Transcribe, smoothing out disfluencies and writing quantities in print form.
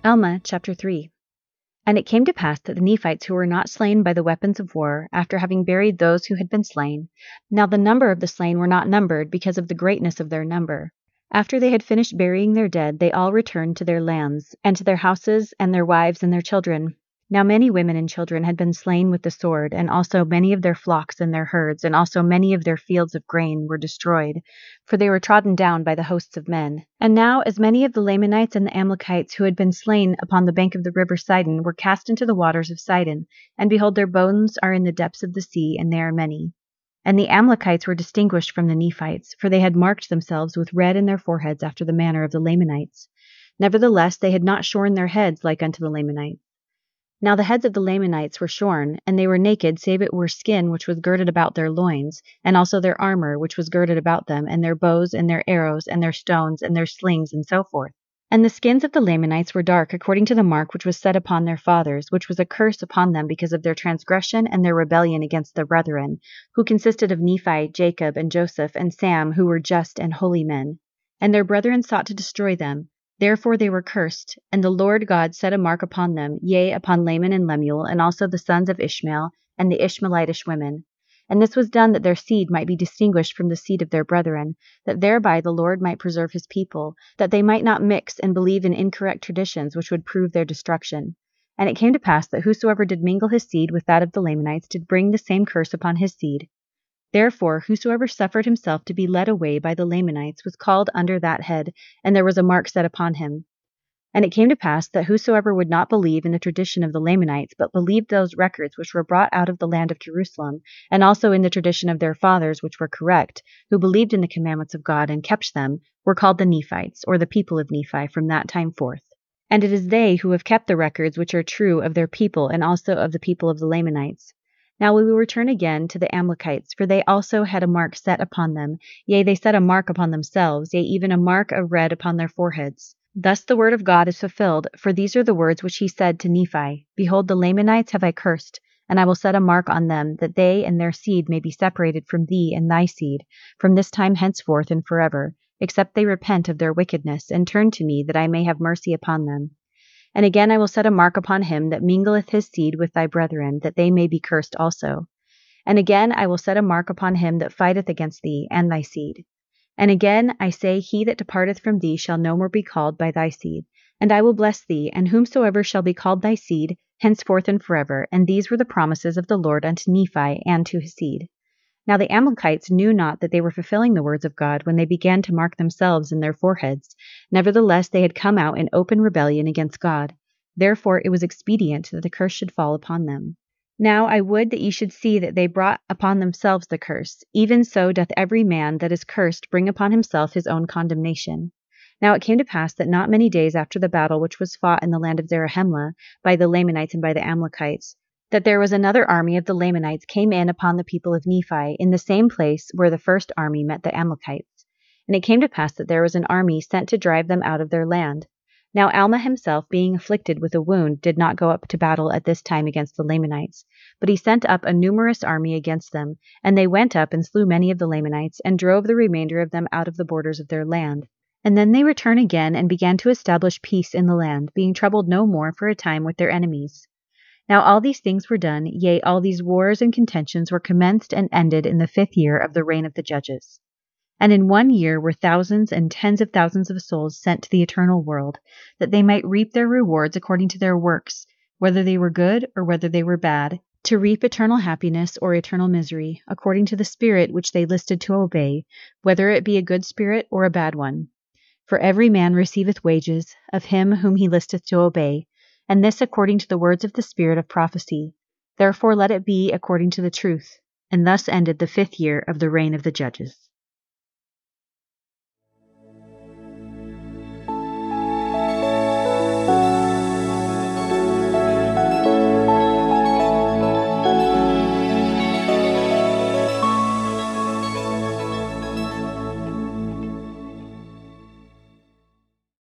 Alma chapter 3. And it came to pass that the Nephites who were not slain by the weapons of war, after having buried those who had been slain, now the number of the slain were not numbered because of the greatness of their number. After they had finished burying their dead, they all returned to their lands, and to their houses, and their wives, and their children. Now many women and children had been slain with the sword, and also many of their flocks and their herds, and also many of their fields of grain were destroyed, for they were trodden down by the hosts of men. And now as many of the Lamanites and the Amalekites who had been slain upon the bank of the river Sidon were cast into the waters of Sidon, and behold, their bones are in the depths of the sea, and they are many. And the Amalekites were distinguished from the Nephites, for they had marked themselves with red in their foreheads after the manner of the Lamanites. Nevertheless they had not shorn their heads like unto the Lamanites. Now the heads of the Lamanites were shorn, and they were naked, save it were skin which was girded about their loins, and also their armor which was girded about them, and their bows, and their arrows, and their stones, and their slings, and so forth. And the skins of the Lamanites were dark, according to the mark which was set upon their fathers, which was a curse upon them because of their transgression and their rebellion against their brethren, who consisted of Nephi, Jacob, and Joseph, and Sam, who were just and holy men. And their brethren sought to destroy them. Therefore they were cursed, and the Lord God set a mark upon them, yea, upon Laman and Lemuel, and also the sons of Ishmael, and the Ishmaelitish women. And this was done that their seed might be distinguished from the seed of their brethren, that thereby the Lord might preserve his people, that they might not mix and believe in incorrect traditions which would prove their destruction. And it came to pass that whosoever did mingle his seed with that of the Lamanites did bring the same curse upon his seed. Therefore whosoever suffered himself to be led away by the Lamanites was called under that head, and there was a mark set upon him. And it came to pass that whosoever would not believe in the tradition of the Lamanites, but believed those records which were brought out of the land of Jerusalem, and also in the tradition of their fathers which were correct, who believed in the commandments of God and kept them, were called the Nephites, or the people of Nephi, from that time forth. And it is they who have kept the records which are true of their people, and also of the people of the Lamanites. Now we will return again to the Amalekites, for they also had a mark set upon them, yea, they set a mark upon themselves, yea, even a mark of red upon their foreheads. Thus the word of God is fulfilled, for these are the words which he said to Nephi, Behold, the Lamanites have I cursed, and I will set a mark on them, that they and their seed may be separated from thee and thy seed, from this time henceforth and forever, except they repent of their wickedness, and turn to me, that I may have mercy upon them. And again I will set a mark upon him that mingleth his seed with thy brethren, that they may be cursed also. And again I will set a mark upon him that fighteth against thee and thy seed. And again I say, he that departeth from thee shall no more be called by thy seed. And I will bless thee, and whomsoever shall be called thy seed, henceforth and forever. And these were the promises of the Lord unto Nephi and to his seed. Now the Amalekites knew not that they were fulfilling the words of God when they began to mark themselves in their foreheads. Nevertheless they had come out in open rebellion against God. Therefore it was expedient that the curse should fall upon them. Now I would that ye should see that they brought upon themselves the curse. Even so doth every man that is cursed bring upon himself his own condemnation. Now it came to pass that not many days after the battle which was fought in the land of Zarahemla by the Lamanites and by the Amalekites, that there was another army of the Lamanites came in upon the people of Nephi, in the same place where the first army met the Amalekites. And it came to pass that there was an army sent to drive them out of their land. Now Alma himself, being afflicted with a wound, did not go up to battle at this time against the Lamanites, but he sent up a numerous army against them, and they went up and slew many of the Lamanites, and drove the remainder of them out of the borders of their land. And then they returned again, and began to establish peace in the land, being troubled no more for a time with their enemies. Now all these things were done, yea, all these wars and contentions were commenced and ended in the 5th year of the reign of the judges. And in 1 year were thousands and tens of thousands of souls sent to the eternal world, that they might reap their rewards according to their works, whether they were good or whether they were bad, to reap eternal happiness or eternal misery, according to the spirit which they listed to obey, whether it be a good spirit or a bad one. For every man receiveth wages of him whom he listeth to obey, and this according to the words of the spirit of prophecy. Therefore let it be according to the truth. And thus ended the 5th year of the reign of the judges.